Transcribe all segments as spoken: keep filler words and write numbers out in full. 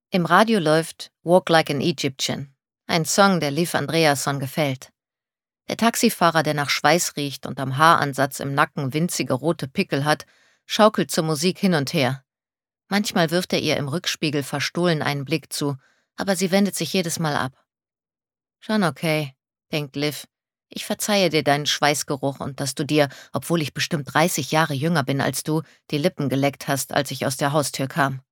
Im Radio läuft Walk Like an Egyptian, ein Song, der Liv Andreasson gefällt. Der Taxifahrer, der nach Schweiß riecht und am Haaransatz im Nacken winzige rote Pickel hat, schaukelt zur Musik hin und her. Manchmal wirft er ihr im Rückspiegel verstohlen einen Blick zu, aber sie wendet sich jedes Mal ab. Schon okay, denkt Liv. Ich verzeihe dir deinen Schweißgeruch und dass du dir, obwohl ich bestimmt dreißig Jahre jünger bin als du, die Lippen geleckt hast, als ich aus der Haustür kam.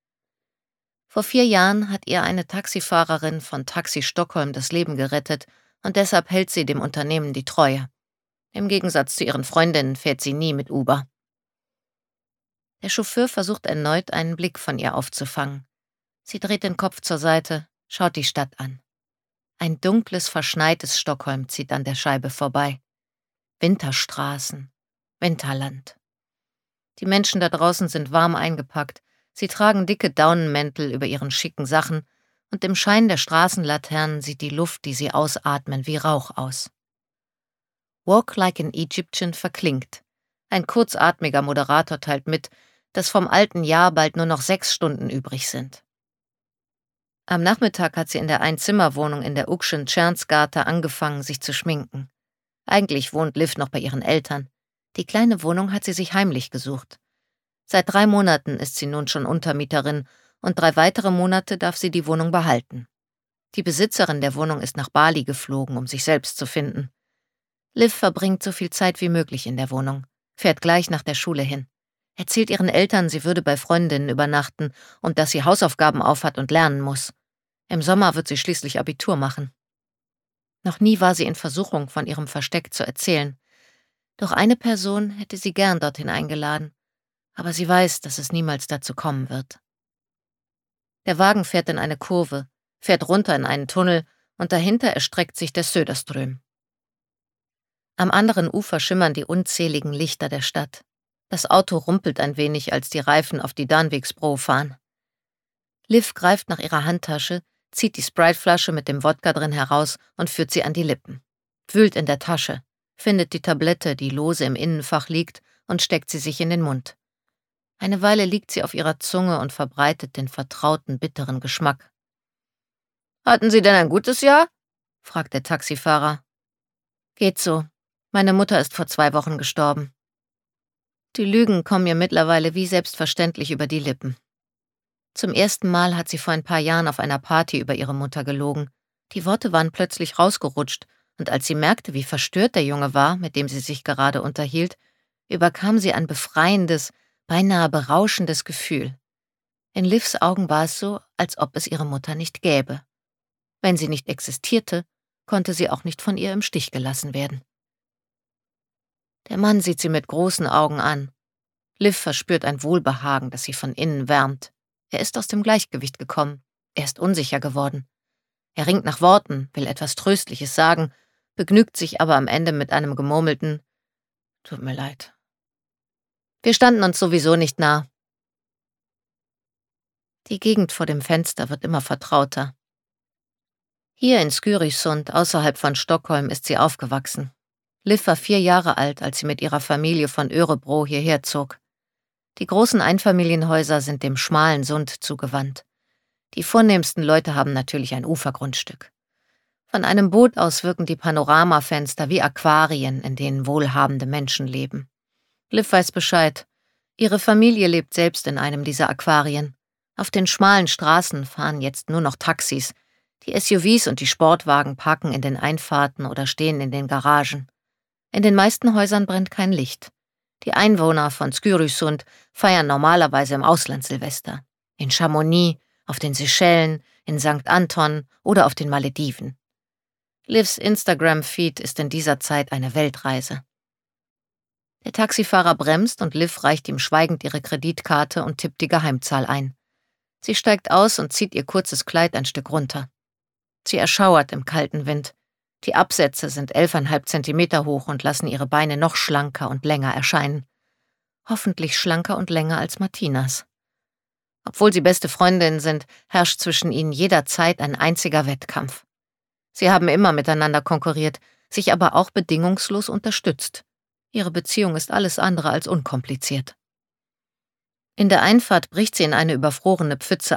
Vor vier Jahren hat ihr eine Taxifahrerin von Taxi Stockholm das Leben gerettet und deshalb hält sie dem Unternehmen die Treue. Im Gegensatz zu ihren Freundinnen fährt sie nie mit Uber. Der Chauffeur versucht erneut, einen Blick von ihr aufzufangen. Sie dreht den Kopf zur Seite, schaut die Stadt an. Ein dunkles, verschneites Stockholm zieht an der Scheibe vorbei. Winterstraßen, Winterland. Die Menschen da draußen sind warm eingepackt. Sie tragen dicke Daunenmäntel über ihren schicken Sachen und im Schein der Straßenlaternen sieht die Luft, die sie ausatmen, wie Rauch aus. Walk Like an Egyptian verklingt. Ein kurzatmiger Moderator teilt mit, dass vom alten Jahr bald nur noch sechs Stunden übrig sind. Am Nachmittag hat sie in der Einzimmerwohnung in der Ukschen Tscherntsgata angefangen, sich zu schminken. Eigentlich wohnt Liv noch bei ihren Eltern. Die kleine Wohnung hat sie sich heimlich gesucht. Seit drei Monaten ist sie nun schon Untermieterin und drei weitere Monate darf sie die Wohnung behalten. Die Besitzerin der Wohnung ist nach Bali geflogen, um sich selbst zu finden. Liv verbringt so viel Zeit wie möglich in der Wohnung, fährt gleich nach der Schule hin, erzählt ihren Eltern, sie würde bei Freundinnen übernachten und dass sie Hausaufgaben aufhat und lernen muss. Im Sommer wird sie schließlich Abitur machen. Noch nie war sie in Versuchung, von ihrem Versteck zu erzählen. Doch eine Person hätte sie gern dorthin eingeladen. Aber sie weiß, dass es niemals dazu kommen wird. Der Wagen fährt in eine Kurve, fährt runter in einen Tunnel und dahinter erstreckt sich der Söderström. Am anderen Ufer schimmern die unzähligen Lichter der Stadt. Das Auto rumpelt ein wenig, als die Reifen auf die Danviksbro fahren. Liv greift nach ihrer Handtasche, zieht die Sprite-Flasche mit dem Wodka drin heraus und führt sie an die Lippen. Wühlt in der Tasche, findet die Tablette, die lose im Innenfach liegt, und steckt sie sich in den Mund. Eine Weile liegt sie auf ihrer Zunge und verbreitet den vertrauten, bitteren Geschmack. »Hatten Sie denn ein gutes Jahr?« fragt der Taxifahrer. »Geht so. Meine Mutter ist vor zwei Wochen gestorben.« Die Lügen kommen ihr mittlerweile wie selbstverständlich über die Lippen. Zum ersten Mal hat sie vor ein paar Jahren auf einer Party über ihre Mutter gelogen. Die Worte waren plötzlich rausgerutscht, und als sie merkte, wie verstört der Junge war, mit dem sie sich gerade unterhielt, überkam sie ein befreiendes, beinahe berauschendes Gefühl. In Livs Augen war es so, als ob es ihre Mutter nicht gäbe. Wenn sie nicht existierte, konnte sie auch nicht von ihr im Stich gelassen werden. Der Mann sieht sie mit großen Augen an. Liv verspürt ein Wohlbehagen, das sie von innen wärmt. Er ist aus dem Gleichgewicht gekommen. Er ist unsicher geworden. Er ringt nach Worten, will etwas Tröstliches sagen, begnügt sich aber am Ende mit einem gemurmelten »Tut mir leid«. Wir standen uns sowieso nicht nah. Die Gegend vor dem Fenster wird immer vertrauter. Hier in Skyrysund, außerhalb von Stockholm, ist sie aufgewachsen. Liv war vier Jahre alt, als sie mit ihrer Familie von Örebro hierher zog. Die großen Einfamilienhäuser sind dem schmalen Sund zugewandt. Die vornehmsten Leute haben natürlich ein Ufergrundstück. Von einem Boot aus wirken die Panoramafenster wie Aquarien, in denen wohlhabende Menschen leben. Liv weiß Bescheid. Ihre Familie lebt selbst in einem dieser Aquarien. Auf den schmalen Straßen fahren jetzt nur noch Taxis. Die S U Vs und die Sportwagen parken in den Einfahrten oder stehen in den Garagen. In den meisten Häusern brennt kein Licht. Die Einwohner von Skyrysund feiern normalerweise im Ausland Silvester. In Chamonix, auf den Seychellen, in Sankt Anton oder auf den Malediven. Livs Instagram-Feed ist in dieser Zeit eine Weltreise. Der Taxifahrer bremst und Liv reicht ihm schweigend ihre Kreditkarte und tippt die Geheimzahl ein. Sie steigt aus und zieht ihr kurzes Kleid ein Stück runter. Sie erschauert im kalten Wind. Die Absätze sind elfeinhalb Zentimeter hoch und lassen ihre Beine noch schlanker und länger erscheinen. Hoffentlich schlanker und länger als Martinas. Obwohl sie beste Freundinnen sind, herrscht zwischen ihnen jederzeit ein einziger Wettkampf. Sie haben immer miteinander konkurriert, sich aber auch bedingungslos unterstützt. Ihre Beziehung ist alles andere als unkompliziert. In der Einfahrt bricht sie in eine überfrorene Pfütze ein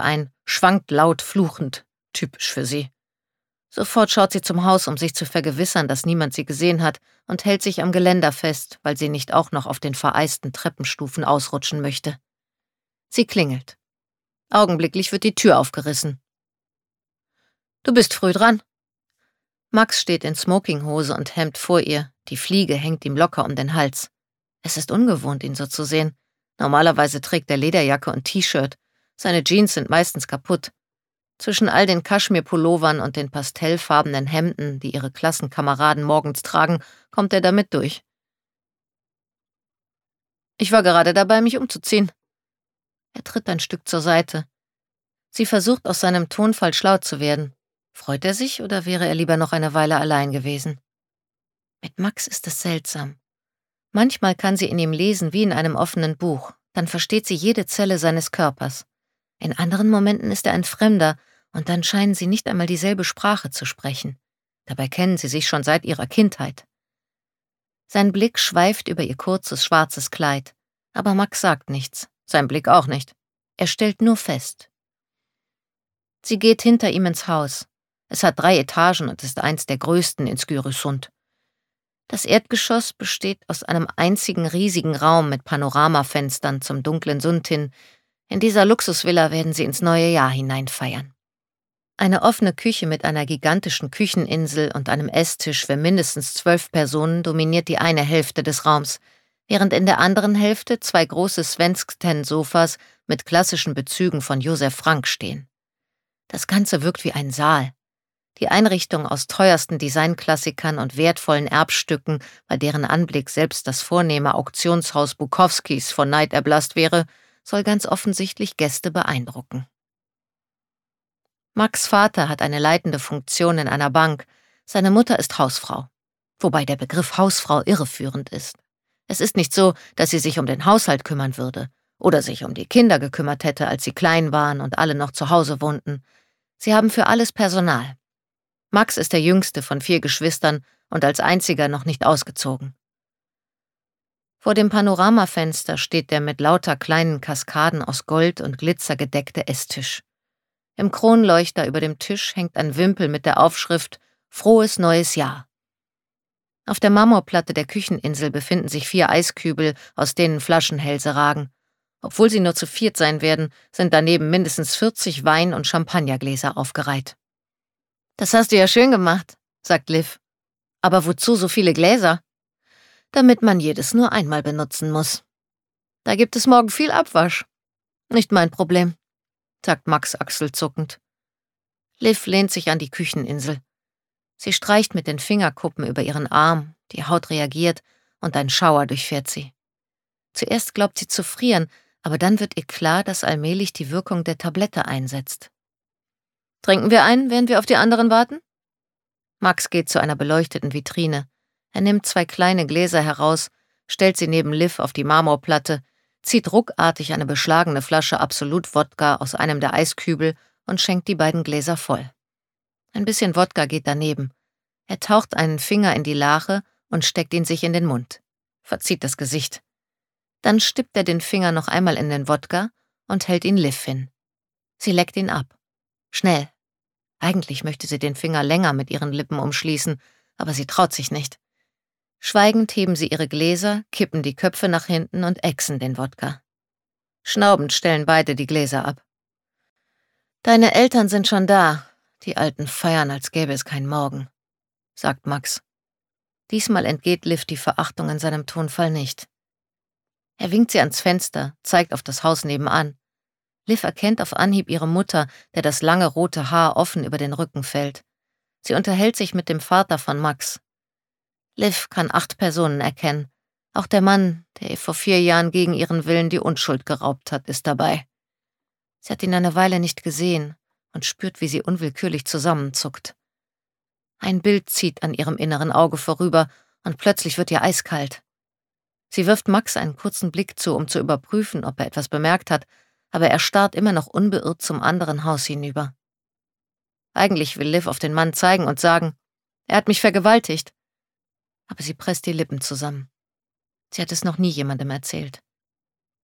schwankt laut fluchend, typisch für sie. Sofort schaut sie zum Haus, um sich zu vergewissern, dass niemand sie gesehen hat, und hält sich am Geländer fest, weil sie nicht auch noch auf den vereisten Treppenstufen ausrutschen möchte. Sie klingelt. Augenblicklich wird die Tür aufgerissen. »Du bist früh dran.« Max steht in Smokinghose und Hemd vor ihr, die Fliege hängt ihm locker um den Hals. Es ist ungewohnt, ihn so zu sehen. Normalerweise trägt er Lederjacke und T-Shirt. Seine Jeans sind meistens kaputt. Zwischen all den Kaschmirpullovern und den pastellfarbenen Hemden, die ihre Klassenkameraden morgens tragen, kommt er damit durch. »Ich war gerade dabei, mich umzuziehen.« Er tritt ein Stück zur Seite. Sie versucht, aus seinem Tonfall schlau zu werden. Freut er sich oder wäre er lieber noch eine Weile allein gewesen? Mit Max ist es seltsam. Manchmal kann sie in ihm lesen wie in einem offenen Buch. Dann versteht sie jede Zelle seines Körpers. In anderen Momenten ist er ein Fremder und dann scheinen sie nicht einmal dieselbe Sprache zu sprechen. Dabei kennen sie sich schon seit ihrer Kindheit. Sein Blick schweift über ihr kurzes, schwarzes Kleid. Aber Max sagt nichts, sein Blick auch nicht. Er stellt nur fest. Sie geht hinter ihm ins Haus. Es hat drei Etagen und ist eins der größten in Skyrysund. Das Erdgeschoss besteht aus einem einzigen riesigen Raum mit Panoramafenstern zum dunklen Sund hin. In dieser Luxusvilla werden sie ins neue Jahr hineinfeiern. Eine offene Küche mit einer gigantischen Kücheninsel und einem Esstisch für mindestens zwölf Personen dominiert die eine Hälfte des Raums, während in der anderen Hälfte zwei große Svensk-Ten-Sofas mit klassischen Bezügen von Josef Frank stehen. Das Ganze wirkt wie ein Saal. Die Einrichtung aus teuersten Designklassikern und wertvollen Erbstücken, bei deren Anblick selbst das vornehme Auktionshaus Bukowskis vor Neid erblasst wäre, soll ganz offensichtlich Gäste beeindrucken. Max' Vater hat eine leitende Funktion in einer Bank, seine Mutter ist Hausfrau. Wobei der Begriff Hausfrau irreführend ist. Es ist nicht so, dass sie sich um den Haushalt kümmern würde oder sich um die Kinder gekümmert hätte, als sie klein waren und alle noch zu Hause wohnten. Sie haben für alles Personal. Max ist der jüngste von vier Geschwistern und als einziger noch nicht ausgezogen. Vor dem Panoramafenster steht der mit lauter kleinen Kaskaden aus Gold und Glitzer gedeckte Esstisch. Im Kronleuchter über dem Tisch hängt ein Wimpel mit der Aufschrift »Frohes neues Jahr«. Auf der Marmorplatte der Kücheninsel befinden sich vier Eiskübel, aus denen Flaschenhälse ragen. Obwohl sie nur zu viert sein werden, sind daneben mindestens vierzig Wein- und Champagnergläser aufgereiht. »Das hast du ja schön gemacht«, sagt Liv. »Aber wozu so viele Gläser?« »Damit man jedes nur einmal benutzen muss. Da gibt es morgen viel Abwasch.« »Nicht mein Problem«, sagt Max achselzuckend. Liv lehnt sich an die Kücheninsel. Sie streicht mit den Fingerkuppen über ihren Arm, die Haut reagiert und ein Schauer durchfährt sie. Zuerst glaubt sie zu frieren, aber dann wird ihr klar, dass allmählich die Wirkung der Tablette einsetzt. »Trinken wir ein, während wir auf die anderen warten?« Max geht zu einer beleuchteten Vitrine. Er nimmt zwei kleine Gläser heraus, stellt sie neben Liv auf die Marmorplatte, zieht ruckartig eine beschlagene Flasche Absolut-Wodka aus einem der Eiskübel und schenkt die beiden Gläser voll. Ein bisschen Wodka geht daneben. Er taucht einen Finger in die Lache und steckt ihn sich in den Mund. Verzieht das Gesicht. Dann stippt er den Finger noch einmal in den Wodka und hält ihn Liv hin. Sie leckt ihn ab. Schnell. Eigentlich möchte sie den Finger länger mit ihren Lippen umschließen, aber sie traut sich nicht. Schweigend heben sie ihre Gläser, kippen die Köpfe nach hinten und ächzen den Wodka. Schnaubend stellen beide die Gläser ab. »Deine Eltern sind schon da. Die Alten feiern, als gäbe es keinen Morgen«, sagt Max. Diesmal entgeht Liv die Verachtung in seinem Tonfall nicht. Er winkt sie ans Fenster, zeigt auf das Haus nebenan. Liv erkennt auf Anhieb ihre Mutter, der das lange rote Haar offen über den Rücken fällt. Sie unterhält sich mit dem Vater von Max. Liv kann acht Personen erkennen. Auch der Mann, der ihr vor vier Jahren gegen ihren Willen die Unschuld geraubt hat, ist dabei. Sie hat ihn eine Weile nicht gesehen und spürt, wie sie unwillkürlich zusammenzuckt. Ein Bild zieht an ihrem inneren Auge vorüber und plötzlich wird ihr eiskalt. Sie wirft Max einen kurzen Blick zu, um zu überprüfen, ob er etwas bemerkt hat, aber er starrt immer noch unbeirrt zum anderen Haus hinüber. Eigentlich will Liv auf den Mann zeigen und sagen, er hat mich vergewaltigt. Aber sie presst die Lippen zusammen. Sie hat es noch nie jemandem erzählt.